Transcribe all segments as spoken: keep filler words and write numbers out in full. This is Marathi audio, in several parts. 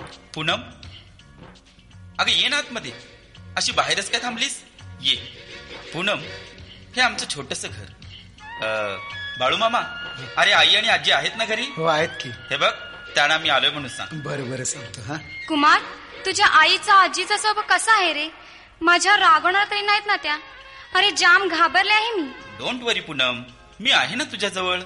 पूनम, अगं ये ना आतमध्ये. अशी बाहेरच काय थांबलीस? ये. पूनम, हे आमचं छोटस घर. बाळू मामा, अरे आई आणि आजी आहेत ना घरी? हो आहेत की. हे बघ, त्यांना मी आलोय म्हणून सांग. बरं बरं सांगतो. हा कुमार, तुझ्या आईचा आजीचा स्वभाव कसा आहे रे? माझ्या रागवणार तरी नाहीत ना त्या? अरे जाम घाबरले आहे मी. डोंट वरी पूनम, मी आहे ना तुझ्या जवळ.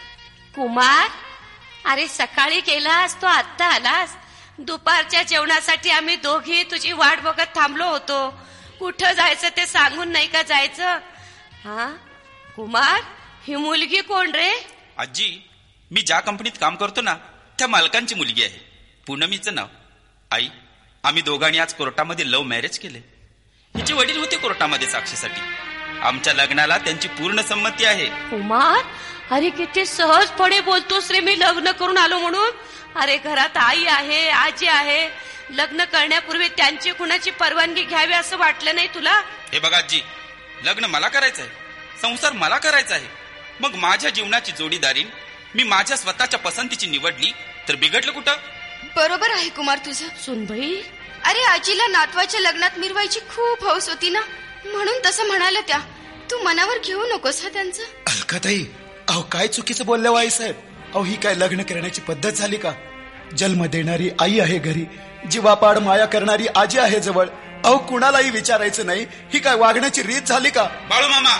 कुमार, अरे सकाळी केलास तो आत्ता आलास? दुपारच्या जेवणासाठी आम्ही दोघी तुझी वाट बघत थांबलो होतो. कुठं जायचं ते सांगून नाही का जायचं? हा कुमार, ही मुलगी कोण रे? आजी, मी ज्या कंपनीत काम करतो ना त्या मालकांची मुलगी आहे. पूनमीचं नाव. आई, आम्ही दोघांनी आज कोर्टामध्ये लव्ह मॅरेज केले. हिचे वडील होते कोर्टामध्ये साक्षीसाठी. आमच्या लग्नाला त्यांची पूर्ण संमती आहे. कुमार, अरे किती सहजपणे बोलतोस रे, मी लग्न करून आलो म्हणून. अरे घरात आई आहे, आजी आहे. लग्न करण्यापूर्वी त्यांची कुणाची परवानगी घ्यावी असं वाटलं नाही तुला? हे बघा आजी, लग्न मला करायचं आहे, संसार मला करायचा आहे. मग माझ्या जीवनाची जोडीदारीन मी माझ्या स्वतःच्या पसंतीची निवडली तर बिघडलं कुठं? बरोबर आहे कुमार तुझं. सुनबाई, अरे आजीला नातवाच्या लग्नात मिरवायची खूप हौस होती ना, म्हणून तसं म्हणाल्या त्या. तू मनावर घेऊ नकोस हा त्यांचं. अलकाताई, अहो काय चुकीचं बोलल्या आई साहेब. अहो ही काय लग्न करण्याची पद्धत झाली का? जन्म देणारी आई आहे घरी, जीवापाड माया करणारी आजी आहे जवळ. अहो कुणालाही विचारायचं नाही, ही काय वागण्याची रीत झाली का? बाळू मामा,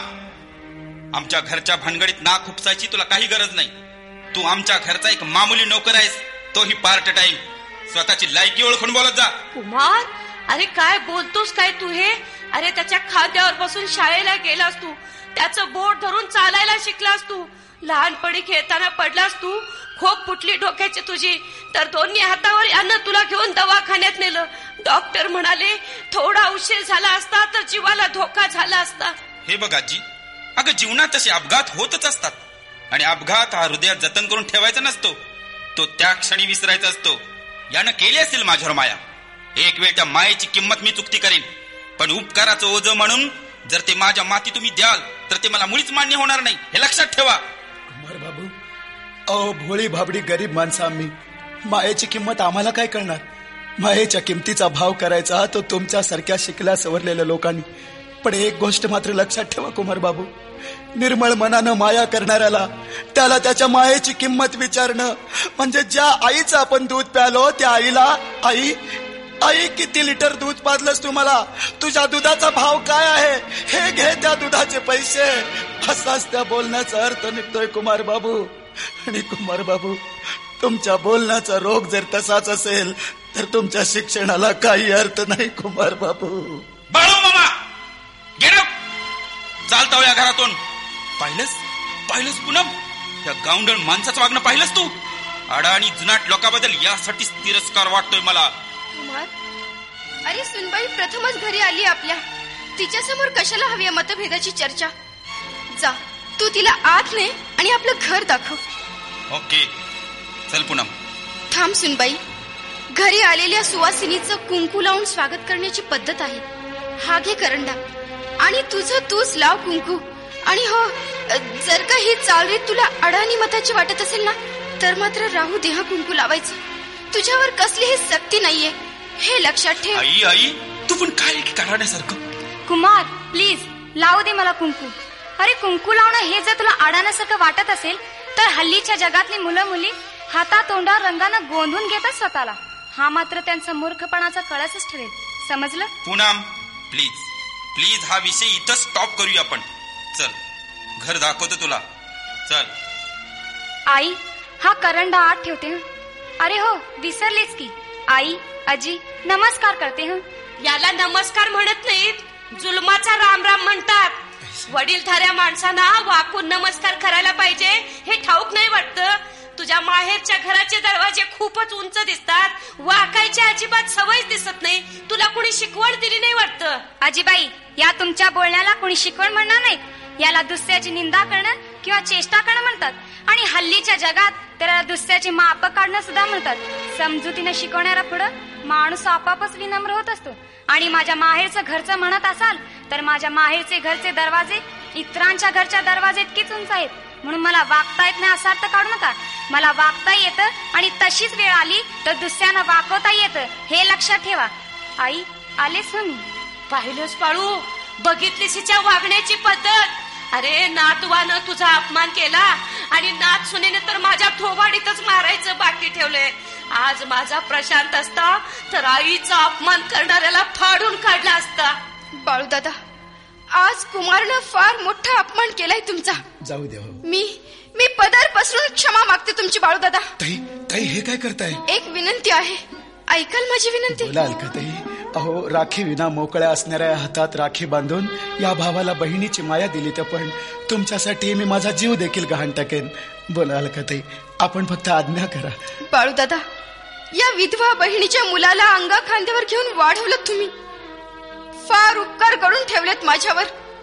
आमच्या घरच्या भानगडीत नाक खुपसायची तुला काही गरज नाही. तू आमच्या घरचा एक मामुली नोकर आहेस, तोही पार्ट टाइम. स्वतःची लायकी ओळखून बोलत जा. कुमार, अरे काय बोलतोस काय तू हे? अरे त्याच्या खांद्यावर बसून शाळेला गेलास तू, त्याचं बोट धरून चालायला शिकलास तू, लहानपणी खेळताना पडलास तू, खोप फुटली डोक्याची तुझी, तर दोन्ही हातावर यानं तुला घेऊन दवाखान्यात नेलं. डॉक्टर म्हणाले थोडा उशीर झाला असता तर जीवाला धोका झाला असता. हे बघ आजी, अगं जीवनात तसे अपघात होतच असतात, आणि अपघात हा हृदयात जतन करून ठेवायचा नसतो, तो त्या क्षणी विसरायचा असतो. यानं केली असेल माझ्यावर माया. एक वेळ त्या मायेची किंमत मी चुकती करीन, पण उपकाराचं ओझं म्हणून जर ते माझ्या माती तुम्ही द्याल तर ते मला मुळीच मान्य होणार नाही, हे लक्षात ठेवा. कुमार बाबू, अहो भोळी भाबडी गरीब माणसं आम्ही, मायेची किंमत आम्हाला काय कळणार? मायेच्या किमतीचा भाव करायचा तो तुमच्यासारख्या शिकल्या सवरलेल्या लोकांनी. पण एक गोष्ट मात्र लक्षात ठेवा कुमार बाबू, निर्मळ मनानं माया करणाऱ्याला त्याला त्याच्या मायेची किंमत विचारणं म्हणजे ज्या आईचं आपण दूध प्यालो त्या आईला, आई आई किती लिटर दूध पाजलंस तुम्हाला, तुझ्या दुधाचा भाव काय आहे, हे घे त्या दुधाचे पैसे, असाच त्या बोलण्याचा अर्थ निघतोय कुमार बाबू. आणि कुमार बाबू, तुमच्या बोलण्याचा रोग जर तसाच असेल तर तुमच्या शिक्षणाला काही अर्थ नाही कुमार बाबू. बाळू मामा, गेट आउट. चालता या घरातून. पाहिलंस पाहिलंस पूनम, त्या गावंढळ माणसाचं वागणं पाहिलंस तू? आडा आणि जुनाट लोकांबद्दल यासाठीच तिरस्कार वाटतोय मला. कुमार, अरे सुनबाई प्रथमच घरी आली आपल्या, तिच्या समोर कशाला हवी मतभेदाची चर्चा? जा, तू तिला आत ने आणि आपलं घर दाखव. ओके, चल पूनम. थांब सुनबाई, घरी आलेल्या सुवासिनीचं कुंकू लावून स्वागत करण्याची पद्धत आहे. हा घे करंडा आणि तुझं तूच लाव कुंकू. आणि हो, जर का ही चालरीत तुला अडाणी मताची वाटत असेल ना तर मात्र राहू दे हा कुंकू लावायचं. तुझ्यावर कसलीही सक्ती नाहीये, हे लक्षात ठेव. आई आई, तू पण काय काढण्यासारखं? कुमार प्लीज लावू दे मला कुंकू. अरे कुंकू लावणं हे जर तुला अडाण्यासारखं वाटत असेल तर हल्लीच्या जगातली मुलं मुली हाता तोंडावर रंगानं गोंधून घेतात स्वतःला. हा मात्र त्यांचा मूर्खपणाचा कळसच ठरेल, समजलं? पूनम प्लीज प्लीज, हा विषय इथं स्टॉप करूया आपण. चल, घर दाखवतो तुला, चल. आई, हा करंडा आत ठेवते. अरे हो, विसरलीच की. आई आजी नमस्कार करते. हं, याला नमस्कार म्हणत नाहीत, जुलमाचा राम राम म्हणतात. वडीलधाऱ्या माणसांना वाकून नमस्कार करायला पाहिजे हे ठाऊक नाही वाटतं? तुझ्या माहेरच्या घराचे दरवाजे खूपच उंच दिसतात, वाकायची अजिबात सवय दिसत नाही. तुला कुणी शिकवण दिली नाही वाटतं? आजीबाई, या तुमच्या बोलण्याला कुणी शिकवण म्हणणार नाही. याला दुसऱ्याची निंदा करणं किंवा चेष्टा करणं म्हणतात. आणि हल्लीच्या जगात त्याला दुसऱ्याची माप काढणं सुद्धा म्हणतात. समजुतीने शिकवणारा पुढं माणूस आपापच विनम्र होत असतो. आणि माझ्या माहेरचं घरचं म्हणत असाल तर माझ्या माहेरचे घरचे दरवाजे इतरांच्या घरच्या दरवाजे इतकेच उंच आहेत. म्हणून मला वागता येत नाही असा अर्थ काढू नका. मला वागता येतं आणि तशीच वेळ आली तर दुसऱ्यांना वाकवता येतं, हे लक्षात ठेवा. आई आलेच हो मी. पाहिलंच बाळू, बघितलीस हिच्या वागण्याची पद्धत. अरे नातवानं तुझा अपमान केला आणि नात सुनेने तर माझ्या थोबाडीतच मारायचं बाकी ठेवलंय. आज माझा प्रशांत असता तर आईचा अपमान करणाऱ्याला फाडून काढला असता. बाळू दादा, आज कुमारनं फार मोठा अपमान केलाय तुमचा. जाऊ द्या. मी मी पदर पसरून क्षमा मागते तुमची बाळू दादा. ताई ताई हे काय करताय? एक विनंती आहे, ऐकाल माझी विनंती? बोलाल का ताई? अहो, राखी विना मोकळ्या असणाऱ्या हातात राखी बांधून या भावाला बहिणीची माया दिली, तर पण तुमच्यासाठी मी माझा जीव देखील गहाण टाकेन. बोलाल का ताई? आपण फक्त आज्ञा करा. बाळू दादा, या विधवा बहिणीच्या मुलाला अंगा खांद्यावर घेऊन वाढवलं तुम्ही. फार उपकार करून ठेवलेत माझ्यावर.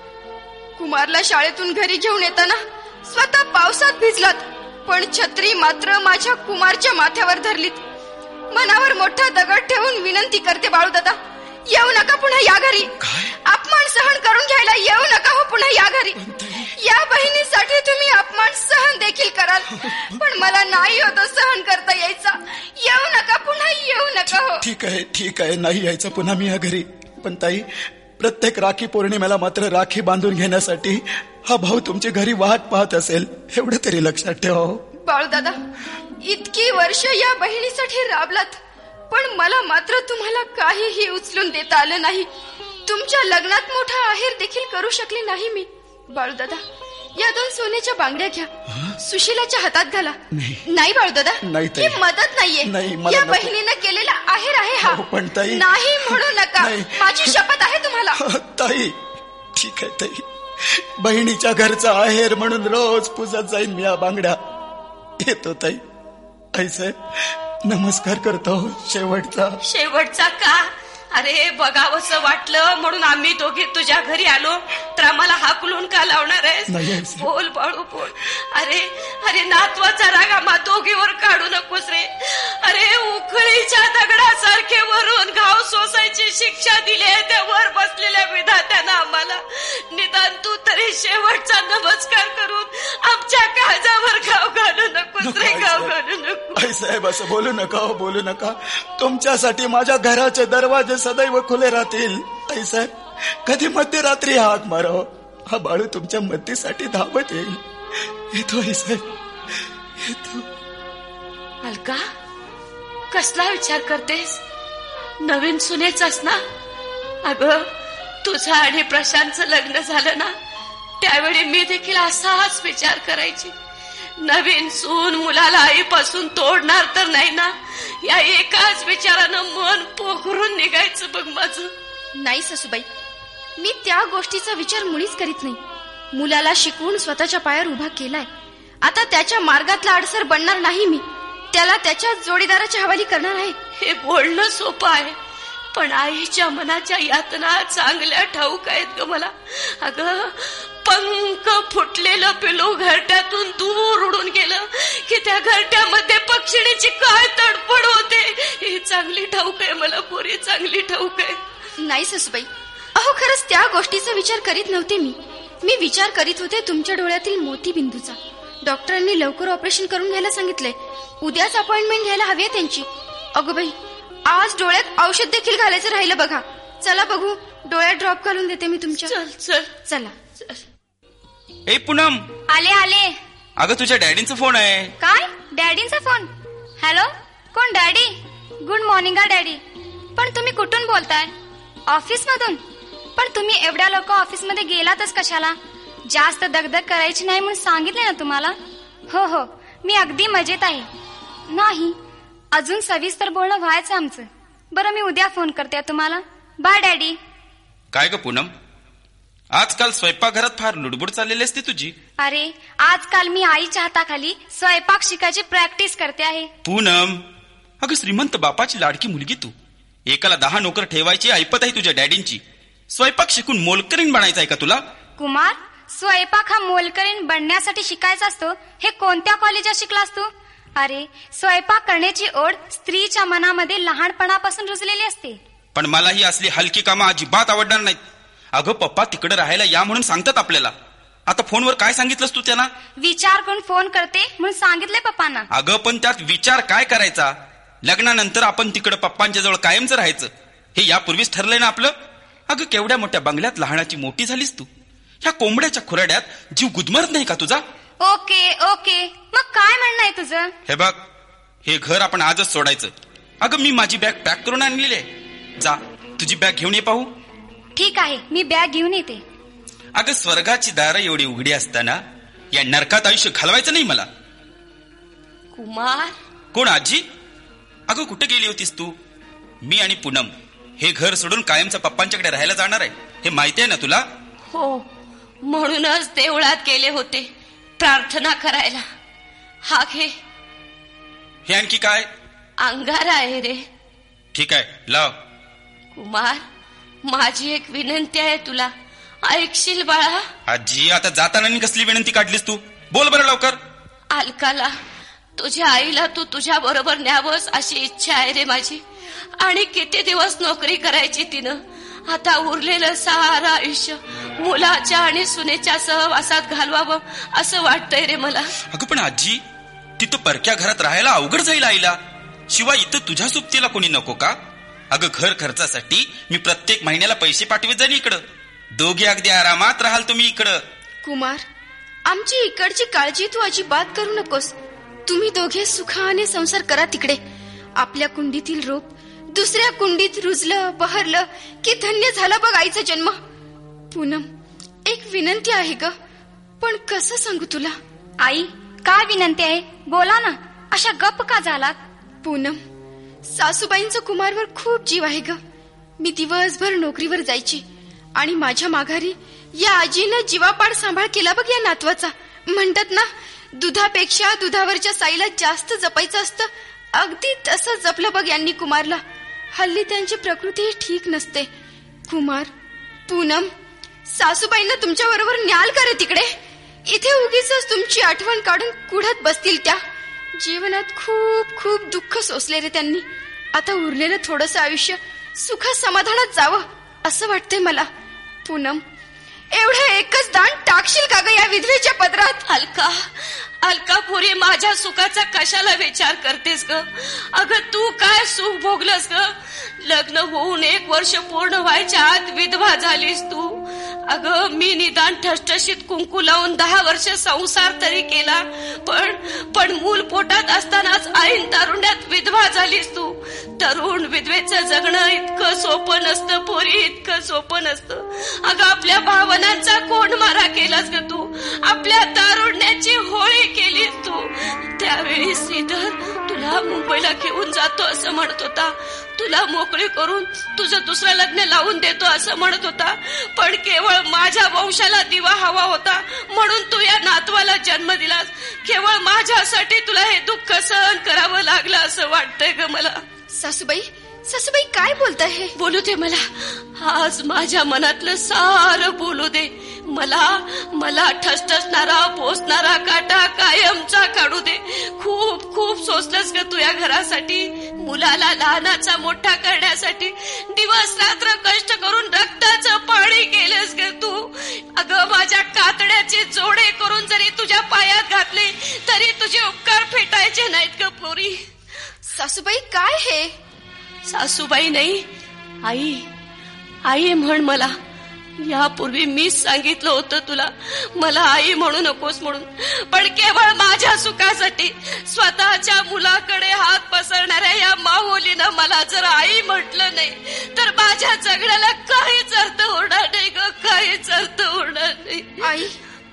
कुमारला शाळेतून घरी घेऊन येताना स्वतः पावसात भिजलात, पण छत्री मात्र माझ्या कुमारच्या माथ्यावर धरलीत. मनावर मोठा दगड ठेवून विनंती करते बाळू दादा, येऊ नका पुन्हा या घरी. अपमान सहन करून घ्यायला येऊ नका हो पुन्हा या घरी. या बहिणीसाठी तुम्ही अपमान सहन देखील कराल, पण मला नाही होत सहन करता यायचा. येऊ नका पुन्हा, येऊ नका हो. ठीक आहे ठीक आहे, नाही यायचं पुन्हा मी या घरी. पण ताई, प्रत्येक राखी पौर्णिमेला मात्र राखी बांधून घेण्यासाठी हा भाऊ तुमची घरी वाट पाहत असेल, एवढं तरी लक्षात ठेवा. बाळू दादा, इतकी वर्ष या बहिणीसाठी राबलात, पण मला मात्र तुम्हाला काहीही उचलून देता आलं नाही. तुमच्या लग्नात मोठा आहेर देखील करू शकले नाही मी. बाळू दादा, या दोन सोन्याच्या बांगड्या घ्या, सुशीलाच्या हातात घाला. नाही बाळू दादा, ही मदत नाहीये, या बहिणीनं केलेला आहेर आहे हा. पण ताई, नाही म्हणू नका, माझी शपथ आहे तुम्हाला. ताई, ठीक आहे ताई, बहिणीच्या घरचा आहेर म्हणून रोज पूजत जाईन मी या बांगड्या. येतो ताई. ऐसे नमस्कार करतो. शेवटचा शेवटचा का? अरे बघावंसं वाटलं म्हणून आम्ही दोघे तुझ्या घरी आलो, तर आम्हाला हाकलून का लावणार आहेस? बोल बाळू बोल. अरे अरे नातवाचा राग आम्हा दोघीवर काढू नकोस रे. अरे उखळीच्या दगडासारखे वरून घाव सोसायची शिक्षा दिली आहे त्या वर बसलेल्या विधात्यानं आम्हाला. निदान तू तरी शेवटचा नमस्कार करून आमच्या काळजावर घाव घालू नकोस रे, घाव घालू नको. आई साहेब, असं बोलू नका, बोलू नका. तुमच्यासाठी माझ्या घराचे दरवाजे सदैव खुले राहतील. आई साहेब, कधी मध्यरात्री हाक मारो, हा बाळू तुमच्या मदतीसाठी धावत येईल. येतो आई साहेब, येतो. अलका, कसला विचार करतेस? नवीन सुनेचाच ना? अगं, तुझं आणि प्रशांतचं लग्न झालं ना, त्यावेळी मी देखील असाच विचार करायची. नवीन सून मुलाला आईपासून तोडणार तर नाही ना, या एकाच विचारानं मन पोखरून निघायचं बघ माझं. नाही सासूबाई, मी त्या गोष्टीचा विचार मुळीच करीत नाही. मुलाला शिकवून स्वतःच्या पायावर उभा केलाय, आता त्याच्या मार्गातला अडसर बनणार नाही मी. त्याला त्याच्या जोडीदाराच्या हवाली करणार आहे. हे बोलणं सोपं आहे, पण आईच्या मनाच्या यातना चांगल्या ठाऊक आहेत ग मला. अगं, पंख फुटलेलं पिलू घरट्यातून दूर उडून गेलं की त्या घरट्यामध्ये पक्षिणीची काय तडफड होते ही चांगली ठाऊक आहे मला पोरी, चांगली ठाऊक आहे. नाही सासूबाई, अहो खरंच त्या गोष्टीचा विचार करीत नव्हते मी. मी विचार करीत होते तुमच्या डोळ्यातील मोतीबिंदूचा. डॉक्टरांनी लवकर ऑपरेशन करून घ्यायला सांगितलंय. उद्याच अपॉइंटमेंट घ्यायला हवी आहे त्यांची. अगं बाई, आज डोळ्यात औषध देखील घालायचं राहिलं बघा. चला बघू, डोळ्यात ड्रॉप घालून देते मी तुमच्या. चल चल चला. ए पूनम, आले आले. अगं तुझ्या डॅडींचा फोन आहे. काय? डॅडींचा फोन? हॅलो, कोण? डॅडी? गुड मॉर्निंग हा डॅडी. पण तुम्ही कुठून बोलताय? ऑफिस मधून? पण तुम्ही एवढ्या लोक ऑफिस मध्ये गेलातच कशाला? जास्त दगदग करायची नाही म्हणून सांगितले ना तुम्हाला. हो हो, मी अगदी मजेत आहे. नाही, अजून सविस्तर बोलणं व्हायचं आमचं. बरं, मी उद्या फोन करते तुम्हाला. Bye daddy. काय ग पूनम, आजकाल स्वयंपाकघरात फार लुडबुड चाललेली असते तुझी. अरे, आजकाल मी आईच्या हाताखाली स्वयंपाक शिकायची प्रॅक्टिस करते आहे. पूनम, अगं श्रीमंत बापाची लाडकी मुलगी तू. एकाला दहा नोकर ठेवायची ऐपत आहे तुझ्या डॅडींची. स्वयंपाक शिकून मोलकरीण बनायचं आहे का तुला? कुमार, स्वयंपाक हा मोलकरीण बनण्यासाठी शिकायचा असतो हे कोणत्या कॉलेजात शिकलास तू? अरे, स्वयंपाक करण्याची ओढ स्त्रीच्या मनामध्ये लहानपणापासून रुजलेली असते. पण मला ही असली हलकी कामं अजिबात आवडणार नाहीत. अगं पप्पा तिकडे राहायला या म्हणून सांगतात आपल्याला, आता फोनवर काय सांगितलंस तू त्यांना? विचार करून फोन करते म्हणून सांगितले पप्पांना. अगं पण त्यात विचार काय करायचा? लग्नानंतर आपण तिकडं पप्पांच्या जवळ कायमचं राहायचं हे यापूर्वीच ठरलंय ना आपलं. अगं केवढ्या मोठ्या बंगल्यात लहानाची मोठी झालीस तू. ह्या कोंबड्याच्या खुराड्यात जीव गुदमरत नाही का तुझा? ओके ओके मग काय म्हणणं आहे तुझं? हे बघ, हे घर आपण आजच सोडायचं. अगं मी माझी बॅग पॅक करून आणलेली आहे. जा तुझी बॅग घेऊन ये पाहू. ठीक आहे, मी बॅग घेऊन येते. अगं स्वर्गाची दारं एवढी उघडी असताना या नरकात आयुष्य घालवायचं नाही मला. कुमार. कोण आजी? अगं कुठे गेली होतीस तू? मी आणि पूनम हे घर सोडून कायमचं पप्पांच्याकडे राहायला जाणार आहे, हे माहिती आहे ना तुला? हो, म्हणूनच देवळात गेले होते प्रार्थना करायला. हा घे. हे आणखी काय? अंगारा आहे रे. ठीक आहे, लाव. कुमार, माझी एक विनंती आहे तुला, ऐकशील बाळा? आजी आता जाताना कसली विनंती काढलीस तू? बोल बरं लवकर. अलकाला, तुझ्या आईला तू तुझ्या बरोबर न्यावंस अशी इच्छा आहे रे माझी. आणि किती दिवस नोकरी करायची तिनं. आता उरलेलं सारं आयुष्य मुलाच्या आणि सुनेच्या सहवासात घालवावं असं वाटतंय रे मला. अगं पण आजी, तिथं परक्या घरात राहायला अवघड जाईल आईला. शिवाय इथं तुझ्या सोबतीला कोणी नको का? अगं घर खर्चासाठी मी प्रत्येक महिन्याला पैसे पाठवत जाईन इकडं. दोघे अगदी आरामात राहाल तुम्ही इकडं. कुमार, आमची इकडची काळजी तू अजिबात करू नकोस. तुम्ही दोघे सुखाने संसार करा तिकडे. आपल्या कुंडीतील रोप दुसऱ्या कुंडीत रुजलं बहरलं की धन्य झालं बघ आईचा जन्म. पूनम, एक विनंती आहे ग, पण कसं सांगू तुला? आई, काय विनंती आहे? बोला ना, अशा गप्प का झालात? पूनम, सासूबाईंचा कुमारवर खूप जीव आहे ग. मी दिवसभर नोकरीवर जायची आणि माझ्या माघारी या आजीनं जीवापाड सांभाळ केला बघ या नातवाचा. म्हणतात ना, दुधापेक्षा दुधावरच्या साईला जास्त जपायचं असतं, अगदी तसं जपलं बघ यांनी कुमारला. हल्ली त्यांची प्रकृती ठीक नसते. कुमार, पूनम, सासूबाईंना तुमच्या बरोबर न्याल का रे तिकडे? इथे उगीच तुमची आठवण काढून कुढत बसतील त्या. जीवनात खूप खूप दुःख सोसले रे त्यांनी. आता उरलेलं थोडंसं आयुष्य सुख समाधानात जावं असं वाटतंय मला. पूनम, एवढं एकच दान टाकशील का ग या विधवेच्या पदरात? अलका, अलका पुरी, माझ्या सुखाचा कशाला विचार करतेस ग? अगं तू काय सुख भोगलंस ग? लग्न होऊन एक वर्ष पूर्ण व्हायच्या आत विधवा झालीस तू. अगं मी निदान ठसठशीत कुंकू लावून दहा वर्ष संसार तरी केला, पण पण मूल पोटात असतानाच ऐन तारुण्यात विधवा झालीस तू. तरुण विधवेचं जगणं इतकं सोपं नसतं पोरी, इतकं सोपं नसतं. अगं आपल्या भावनांचा कोण मारा केलास ग तू. आपल्या तारुण्याची होळी केलीस तू. त्यावेळी श्रीधर तुला मुंबईला घेऊन जातो असं म्हणत होता. तुला मोकळी करून तुझं दुसरं लग्न लावून देतो असं म्हणत होता. पण केवळ माझ्या वंशाला दिवा हवा होता म्हणून तू या नातवाला जन्म दिलास. केवळ माझ्यासाठी तुला हे दुःख सहन करावं लागलं असं वाटतंय ग मला. सासूबाई, सासूबाई काय बोलताय हे? बोलू दे मला, आज माझ्या मनातलं सारं बोलू दे मला. मला ठसठसणारा पोचणारा काटा कायमचा काढू दे. खूप खूप सोसलंस ग तू या घरासाठी. मुलाला लहानाचा मोठा करण्यासाठी दिवस रात्र कष्ट करून रक्ताचं पाणी केलंस ग तू. अगं माझ्या कातड्याचे जोडे करून जरी तुझ्या पायात घातले तरी तुझे उपकार फेटायचे नाहीत ग पोरी. सासूबाई काय हे? सासूबाई नाही, आई. आई म्हण मला. यापूर्वी मीच सांगितलं होतं तुला मला आई म्हणू नकोस म्हणून, पण केवळ माझ्या सुखासाठी स्वतःच्या मुलाकडे हात पसरणाऱ्या या माहोलीनं मला जर आई म्हटलं नाही तर माझ्या जगण्याला काहीच अर्थ होणार नाही ग, काहीच अर्थ होणार नाही. आई,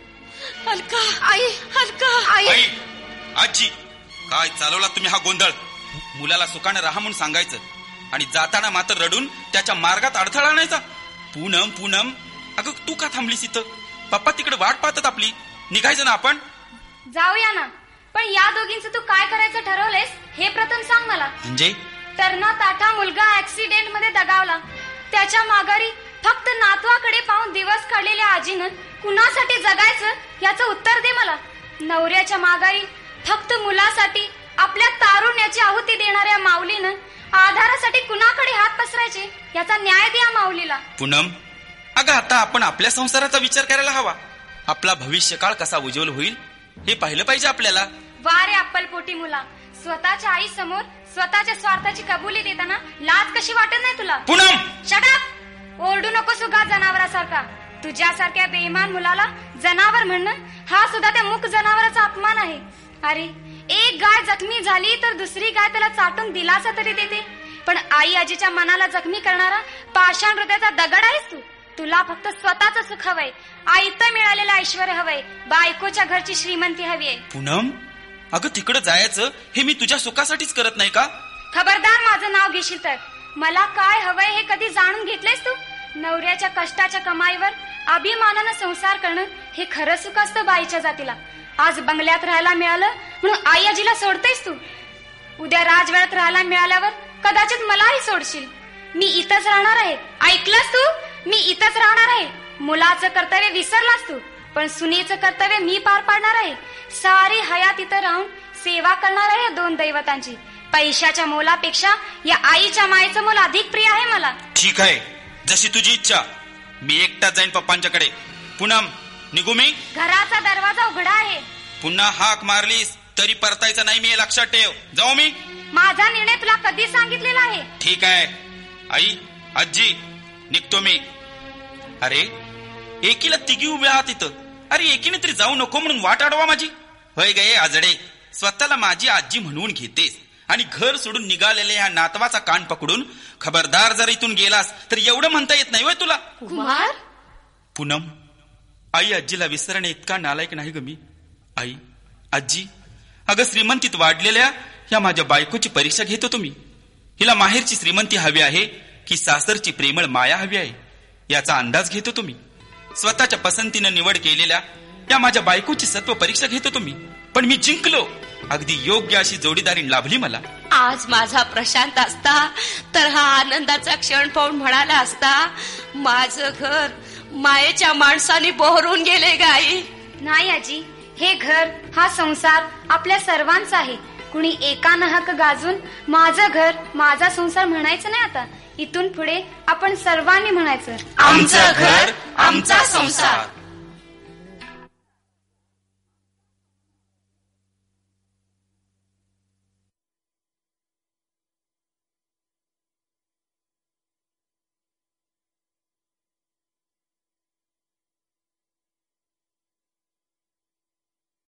अलका, आई, अलका, आई. आई, आजी, काय चालवला तुम्ही हा गोंधळ? मुलाला सुखाने राहा म्हणून सांगायचं आणि जाताना मात्र रडून त्याच्या मार्गात अडथळा आणायचा. पूनम, पूनम, अगं तू का थांबलीस इथं? पप्पा तिकडे वाट पाहतात आपली. निघायचं ना आपण? जाऊया ना, पण या दोघींचं तू काय करायचं ठरवलंयस हे प्रथम सांग मला. म्हणजे? तरणा ताठा मुलगा ऍक्सिडेंट मध्ये दगावला. त्याच्या माघारी फक्त नातवाकडे पाहून दिवस काढलेल्या आजीनं कुणासाठी जगायचं याचं उत्तर दे मला. नवऱ्याच्या माघारी फक्त मुलासाठी आपल्या तारुण्याची आहुती देणाऱ्या माऊलीनं आधारासाठी कुणाकडे हात पसरायचे याचा न्याय द्या माऊलीला. पूनम, अगं आता आपण आपल्या संसाराचा विचार करायला हवा. आपला भविष्यकाळ कसा उज्ज्वल होईल हे पाहिलं पाहिजे आपल्याला. वा रे अप्पलपोटी मुला, स्वतःच्या आई समोर स्वतःच्या स्वार्थाची कबुली देताना लाज कशी वाटत नाही तुला? Poonam, shut up! ओरडू नको सुगा जनावरासारखा. तुझ्यासारख्या बेईमान मुलाला जनावर म्हणणं हा सुद्धा त्या मूक जनावराचा अपमान आहे. अरे, एक गाय जखमी झाली तर दुसरी गाय त्याला चाटून दिलासा तरी देते, पण आई आजीच्या मनाला जखमी करणारा पाषाण हृदयाचा दगड आहेस तू. तुला फक्त स्वतःच सुख हवंय, आयतं मिळालेलं ऐश्वर हवंय, बायकोच्या घरची श्रीमंती हवी आहे. पूनम, अगं तिकडं जायचं हे मी तुझ्या सुखासाठीच करत नाही का? खबरदार माझं नाव घेशील तर. मला काय हवंय हे कधी जाणून घेतलेस तू? नवऱ्याच्या कष्टाच्या कमाईवर अभिमानानं संसार करणं हे खरं सुख असतं बाईच्या जातीला. आज बंगल्यात राहायला मिळालं म्हणून आई आजीला सोडतेस तू. उद्या राजवाड्यात राहायला मिळाल्यावर कदाचित मलाही सोडशील. मी इथंच राहणार आहे, ऐकलंस तू? मी इथंच राहणार आहे. मुलाचं कर्तव्य विसरलास तू, पण सुनेचं कर्तव्य मी पार पाडणार आहे. सारी हयात इथं राहून सेवा करणार आहे या दोन दैवतांची. पैशाच्या मोलापेक्षा या आईच्या मायेचं मोल अधिक प्रिय आहे मला. ठीक आहे, जशी तुझी इच्छा. मी एकटाच जाईन पप्पांच्याकडे. पूनम, निघू मी? घराचा दरवाजा उघडा आहे. पुन्हा हाक मारलीस तरी परतायचं नाही मी, हे लक्षात ठेव. जाऊ मी? माझा निर्णय तुला कधी सांगितलेला आहे? ठीक आहे आई, आजी, निघतो मी. अरे, एकीला तिघी उभे आहात इथं. अरे, एकीने तरी जाऊ नको म्हणून वाट अडवा माझी. होय गे आजडे, स्वतःला माझी आजी म्हणून घेतेस आणि घर सोडून निघालेल्या ह्या नातवाचा कान पकडून खबरदार जर इथून गेलास तर एवढं म्हणता येत नाही होय तुला? कुमार, पूनम, आई आजीला विसरणे इतका नालायक नाही ग मी. आई, आजी, अगं श्रीमंतीत वाढलेल्या या माझ्या बायकोची परीक्षा घेतो तुम्ही. हिला माहेरची श्रीमंती हवी आहे की सासरची प्रेमळ माया हवी आहे याचा अंदाज घेतो तुम्ही. स्वतःच्या पसंतीनं निवड केलेल्या या माझ्या बायकोची सत्व परीक्षा घेतो तुम्ही. पण मी जिंकलो. अगदी योग्य अशी जोडीदारी लाभली मला. आज माझा प्रशांत असता तर हा आनंदाचा क्षण पाहून म्हणाला असता, माझं घर मायेच्या माणसाने बहरून गेले गाई. नाही आजी, हे घर हा संसार आपल्या सर्वांचा आहे. कुणी एकानं हक्क गाजून माझं घर माझा संसार म्हणायचं नाही. आता इथून पुढे आपण सर्वांनी म्हणायचं, आमचं घर आमचा संसार.